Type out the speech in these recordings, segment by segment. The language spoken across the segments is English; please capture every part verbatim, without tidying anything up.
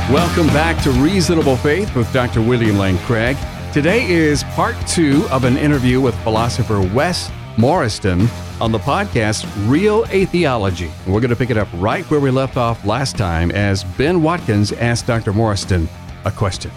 Welcome back to Reasonable Faith with Doctor William Lane Craig. Today is part two of an interview with philosopher Wes Morriston on the podcast Real Atheology. We're going to pick it up right where we left off last time as Ben Watkins asked Doctor Morriston a question.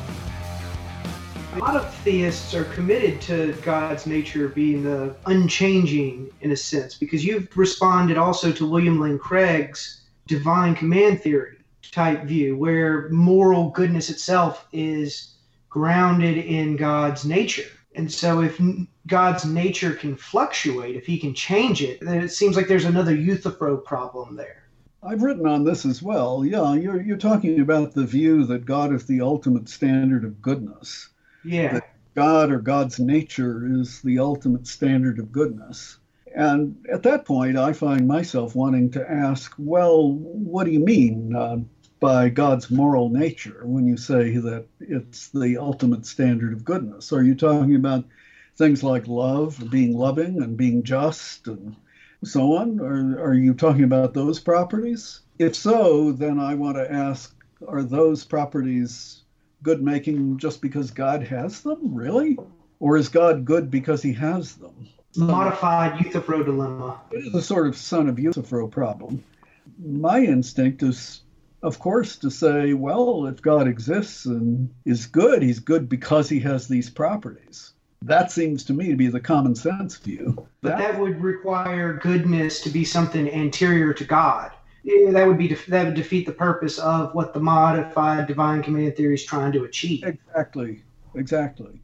A lot of theists are committed to God's nature being the unchanging in a sense, because you've responded also to William Lane Craig's divine command theory type view, where moral goodness itself is grounded in God's nature. And so if God's nature can fluctuate, if he can change it, then it seems like there's another Euthyphro problem there. I've written on this as well. Yeah, you're you're talking about the view that God is the ultimate standard of goodness. Yeah. That God or God's nature is the ultimate standard of goodness. And at that point, I find myself wanting to ask, well, what do you mean uh, by God's moral nature when you say that it's the ultimate standard of goodness? Are you talking about things like love, being loving and being just and so on? Or are you talking about those properties? If so, then I want to ask, are those properties good making just because God has them, really? Or is God good because he has them? Modified Euthyphro dilemma. It is a sort of son of Euthyphro problem. My instinct is, of course, to say, well, if God exists and is good, he's good because he has these properties. That seems to me to be the common sense view. But that, that would require goodness to be something anterior to God. That would be that would defeat the purpose of what the modified divine command theory is trying to achieve. Exactly, exactly.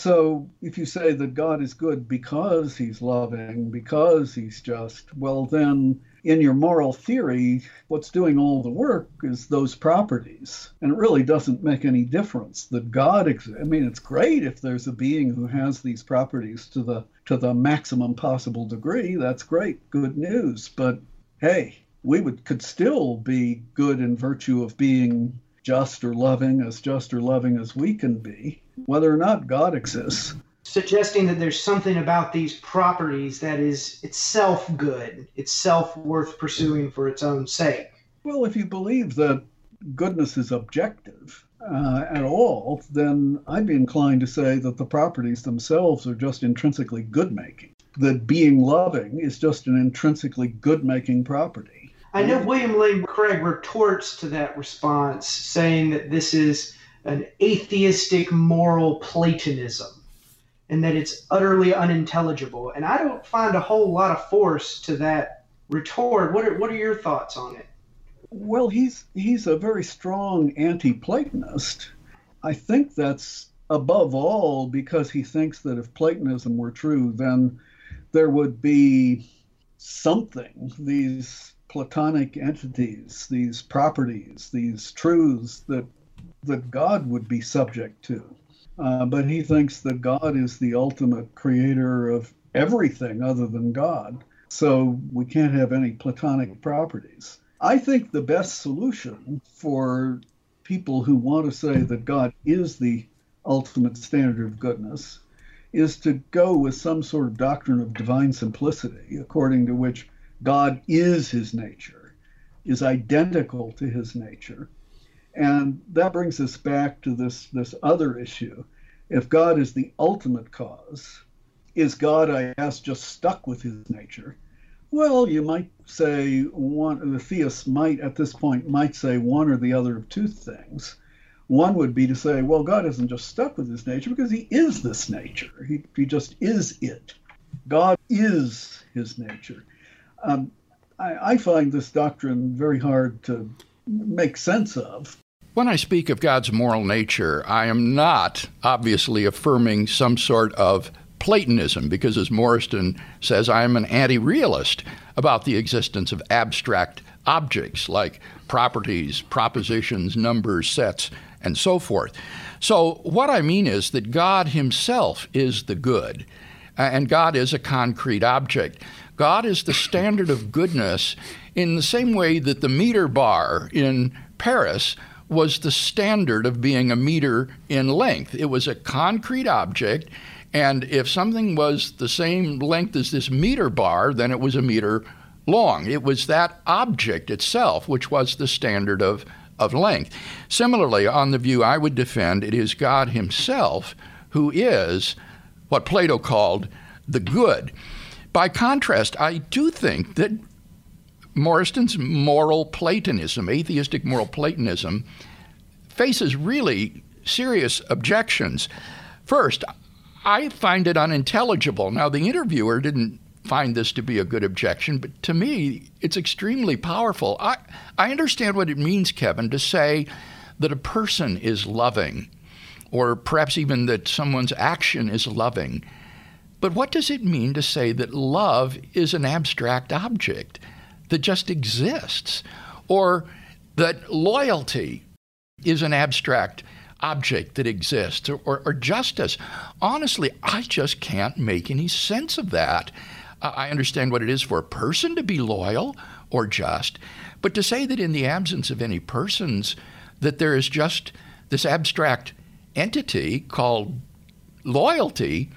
So if you say that God is good because he's loving, because he's just, well, then in your moral theory, what's doing all the work is those properties. And it really doesn't make any difference that God exists. I mean, it's great if there's a being who has these properties to the to the maximum possible degree. That's great, good news. But hey, we would could still be good in virtue of being just or loving, as just or loving as we can be, whether or not God exists. Suggesting that there's something about these properties that is itself good, itself worth pursuing for its own sake. Well, if you believe that goodness is objective uh, at all, then I'd be inclined to say that the properties themselves are just intrinsically good-making, that being loving is just an intrinsically good-making property. I know William Lane Craig retorts to that response, saying that this is an atheistic moral Platonism and that it's utterly unintelligible. And I don't find a whole lot of force to that retort. What are, what are your thoughts on it? Well, he's he's a very strong anti-Platonist. I think that's above all because he thinks that if Platonism were true, then there would be something, these Platonic entities, these properties, these truths that that God would be subject to. Uh, but he thinks that God is the ultimate creator of everything other than God. So we can't have any Platonic properties. I think the best solution for people who want to say that God is the ultimate standard of goodness is to go with some sort of doctrine of divine simplicity, according to which God is his nature, is identical to his nature. And that brings us back to this, this other issue. If God is the ultimate cause, is God, I ask, just stuck with his nature? Well, you might say, one, the theists might, at this point, might say one or the other of two things. One would be to say, well, God isn't just stuck with his nature because he is this nature. He, he just is it. God is his nature. Um, I, I find this doctrine very hard to make sense of. When I speak of God's moral nature, I am not obviously affirming some sort of Platonism, because as Morriston says, I am an anti-realist about the existence of abstract objects like properties, propositions, numbers, sets, and so forth. So what I mean is that God himself is the good, and God is a concrete object. God is the standard of goodness in the same way that the meter bar in Paris was the standard of being a meter in length. It was a concrete object, and if something was the same length as this meter bar, then it was a meter long. It was that object itself which was the standard of, of length. Similarly, on the view I would defend, it is God himself who is what Plato called the good. By contrast, I do think that Moriston's moral Platonism, atheistic moral Platonism, faces really serious objections. First, I find it unintelligible. Now, the interviewer didn't find this to be a good objection, but to me, it's extremely powerful. I, I understand what it means, Kevin, to say that a person is loving, or perhaps even that someone's action is loving. But what does it mean to say that love is an abstract object that just exists, or that loyalty is an abstract object that exists, or, or, or justice? Honestly, I just can't make any sense of that. Uh, I understand what it is for a person to be loyal or just, but to say that in the absence of any persons, that there is just this abstract entity called loyalty,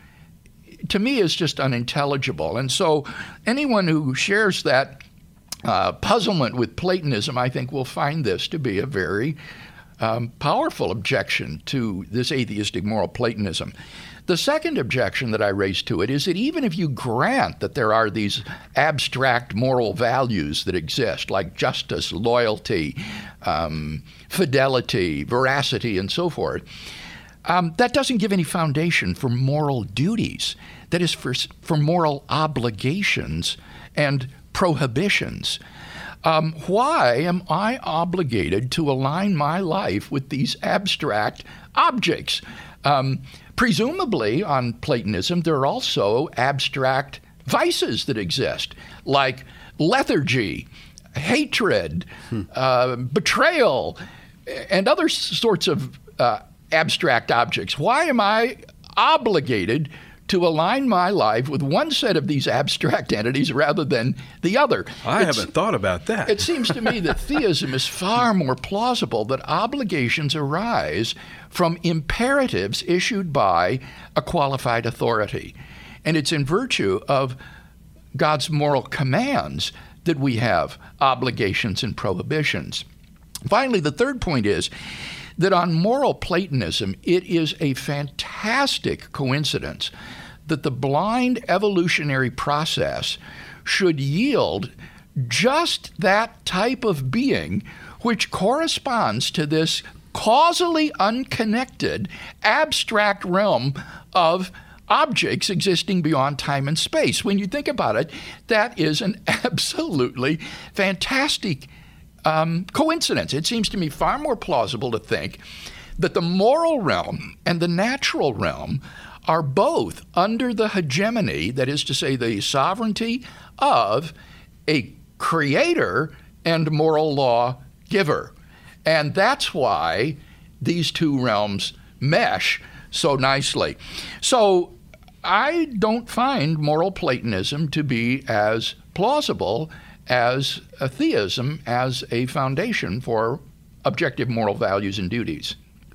to me is just unintelligible. And so anyone who shares that uh, puzzlement with Platonism, I think, will find this to be a very um, powerful objection to this atheistic moral Platonism. The second objection that I raise to it is that even if you grant that there are these abstract moral values that exist, like justice, loyalty, um, fidelity, veracity, and so forth, um, that doesn't give any foundation for moral duties. That is, for, for moral obligations and prohibitions. Um, why am I obligated to align my life with these abstract objects? Um, presumably, on Platonism, there are also abstract vices that exist, like lethargy, hatred, hmm. uh, betrayal, and other sorts of uh, abstract objects. Why am I obligated to align my life with one set of these abstract entities rather than the other? I it's, haven't thought about that. It seems to me that theism is far more plausible, that obligations arise from imperatives issued by a qualified authority. And it's in virtue of God's moral commands that we have obligations and prohibitions. Finally, the third point is that on moral Platonism, it is a fantastic coincidence that the blind evolutionary process should yield just that type of being which corresponds to this causally unconnected abstract realm of objects existing beyond time and space. When you think about it, that is an absolutely fantastic um, coincidence. It seems to me far more plausible to think that the moral realm and the natural realm are both under the hegemony, that is to say, the sovereignty of a creator and moral law giver. And that's why these two realms mesh so nicely. So I don't find moral Platonism to be as plausible as a theism as a foundation for objective moral values and duties.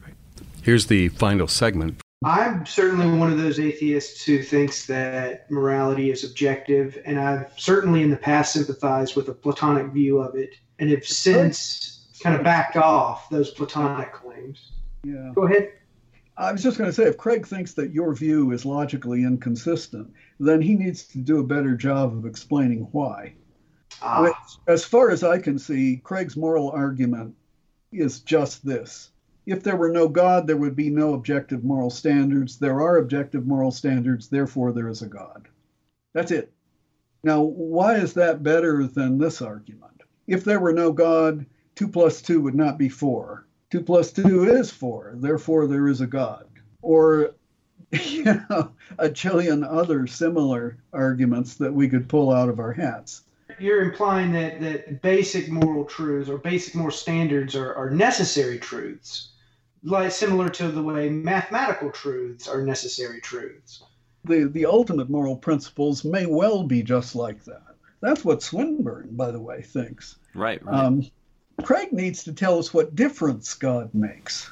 Here's the final segment. I'm certainly one of those atheists who thinks that morality is objective, and I've certainly in the past sympathized with a Platonic view of it, and have since kind of backed off those Platonic claims. Yeah. Go ahead. I was just going to say, if Craig thinks that your view is logically inconsistent, then he needs to do a better job of explaining why. Ah. Which, as far as I can see, Craig's moral argument is just this. If there were no God, there would be no objective moral standards. There are objective moral standards, therefore there is a God. That's it. Now, why is that better than this argument? If there were no God, two plus two would not be four. Two plus two is four, therefore there is a God. Or, you know, a jillion other similar arguments that we could pull out of our hats. You're implying that, that basic moral truths or basic moral standards are, are necessary truths, like similar to the way mathematical truths are necessary truths. The, the ultimate moral principles may well be just like that. That's what Swinburne, by the way, thinks. Right, right. Um, Craig needs to tell us what difference God makes.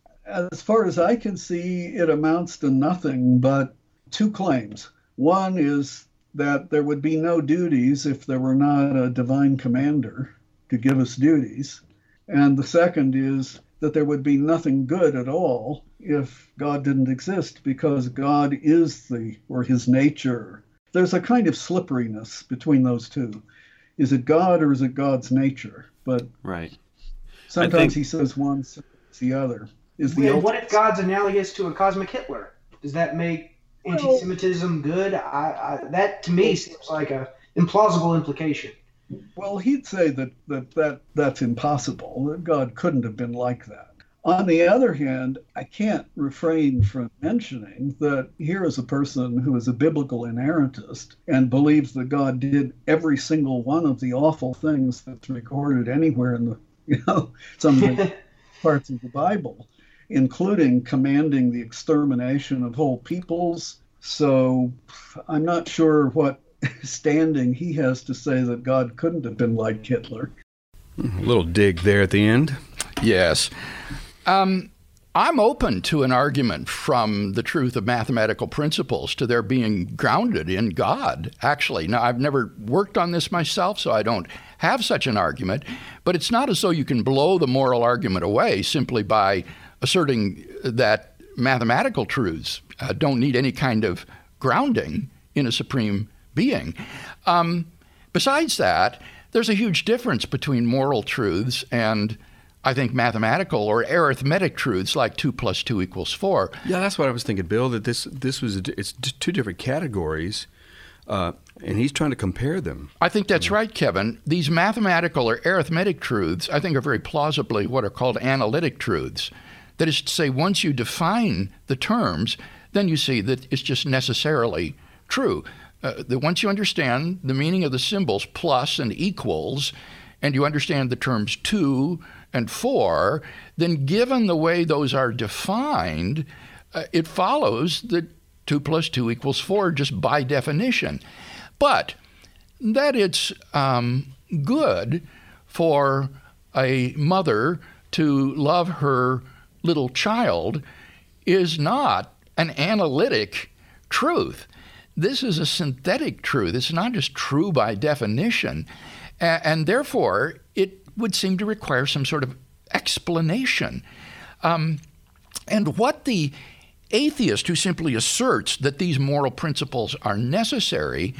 As far as I can see, it amounts to nothing but two claims. One is that there would be no duties if there were not a divine commander to give us duties. And the second is that there would be nothing good at all if God didn't exist, because God is the, or his nature. There's a kind of slipperiness between those two. Is it God or is it God's nature? But right. sometimes think... he says one, sometimes the other. Is the well, what if God's analogous to a cosmic Hitler? Does that make anti-Semitism good? I, I, that, to me, seems like a implausible implication. Well, he'd say that, that, that that's impossible, that God couldn't have been like that. On the other hand, I can't refrain from mentioning that here is a person who is a biblical inerrantist and believes that God did every single one of the awful things that's recorded anywhere in the, you know, some of the parts of the Bible, including commanding the extermination of whole peoples. So I'm not sure what standing he has to say that God couldn't have been like Hitler. A little dig there at the end. Yes. Um, I'm open to an argument from the truth of mathematical principles to their being grounded in God, actually. Now, I've never worked on this myself, so I don't have such an argument, but it's not as though you can blow the moral argument away simply by asserting that mathematical truths uh, don't need any kind of grounding in a supreme being. Um, besides that, there's a huge difference between moral truths and, I think, mathematical or arithmetic truths like two plus two equals four. Yeah, that's what I was thinking, Bill, that this this was, it's two different categories, uh, and he's trying to compare them. I think that's right, Kevin. These mathematical or arithmetic truths, I think, are very plausibly what are called analytic truths. That is to say, once you define the terms, then you see that it's just necessarily true. Uh, that once you understand the meaning of the symbols plus and equals, and you understand the terms two and four, then given the way those are defined, uh, it follows that two plus two equals four just by definition. But that it's um, good for a mother to love her little child is not an analytic truth. This is a synthetic truth. It's not just true by definition. And, and therefore, it would seem to require some sort of explanation. Um, and what the atheist who simply asserts that these moral principles are necessary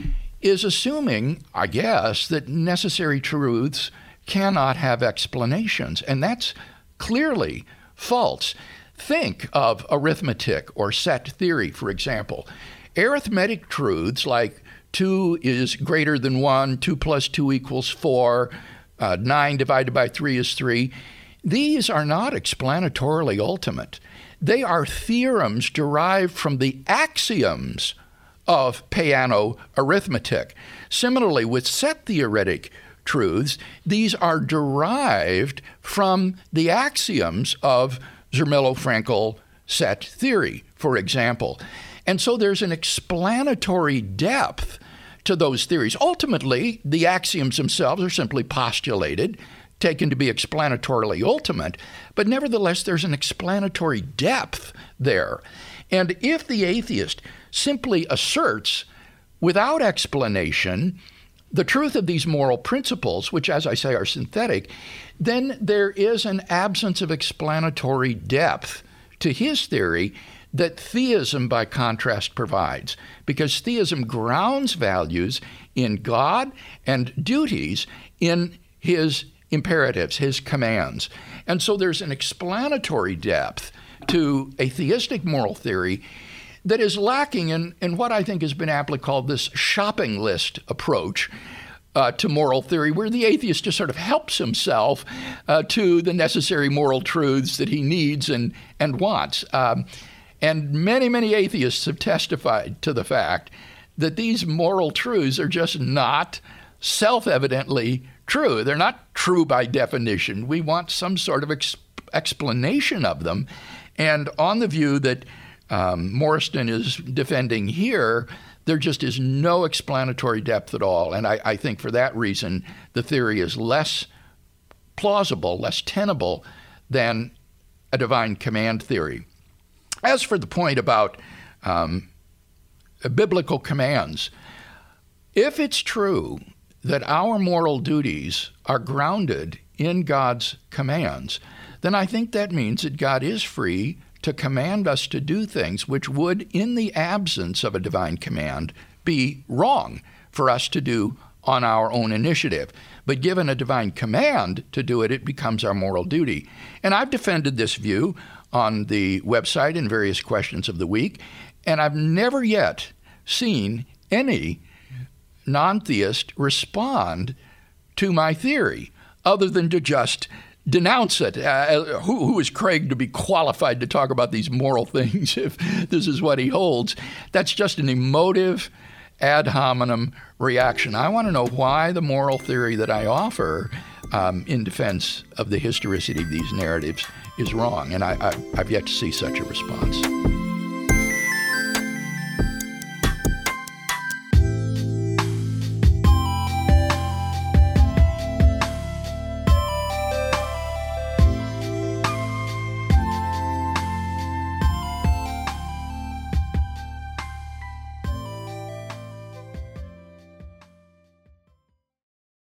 is assuming, I guess, that necessary truths cannot have explanations. And that's clearly false. Think of arithmetic or set theory, for example. Arithmetic truths like two is greater than one, two plus two equals four, uh, nine divided by three is three. These are not explanatorily ultimate. They are theorems derived from the axioms of Peano arithmetic. Similarly, with set theoretic truths, these are derived from the axioms of Zermelo-Fraenkel set theory, for example. And so there's an explanatory depth to those theories. Ultimately, the axioms themselves are simply postulated, taken to be explanatorily ultimate, but nevertheless, there's an explanatory depth there. And if the atheist simply asserts, without explanation, the truth of these moral principles, which, as I say, are synthetic, then there is an absence of explanatory depth to his theory that theism, by contrast, provides, because theism grounds values in God and duties in his imperatives, his commands. And so there's an explanatory depth to a theistic moral theory that is lacking in, in what I think has been aptly called this shopping list approach uh, to moral theory, where the atheist just sort of helps himself uh, to the necessary moral truths that he needs and, and wants. Um, And many, many atheists have testified to the fact that these moral truths are just not self-evidently true. They're not true by definition. We want some sort of ex- explanation of them. And on the view that um, Morriston is defending here, there just is no explanatory depth at all. And I, I think for that reason, the theory is less plausible, less tenable than a divine command theory. As for the point about um, biblical commands, if it's true that our moral duties are grounded in God's commands, then I think that means that God is free to command us to do things which would, in the absence of a divine command, be wrong for us to do on our own initiative. But given a divine command to do it, it becomes our moral duty. And I've defended this view on the website in various questions of the week, and I've never yet seen any non-theist respond to my theory, other than to just denounce it. Uh, who, who is Craig to be qualified to talk about these moral things if this is what he holds? That's just an emotive ad hominem reaction. I want to know why the moral theory that I offer um, in defense of the historicity of these narratives is wrong, and I, I, I've yet to see such a response.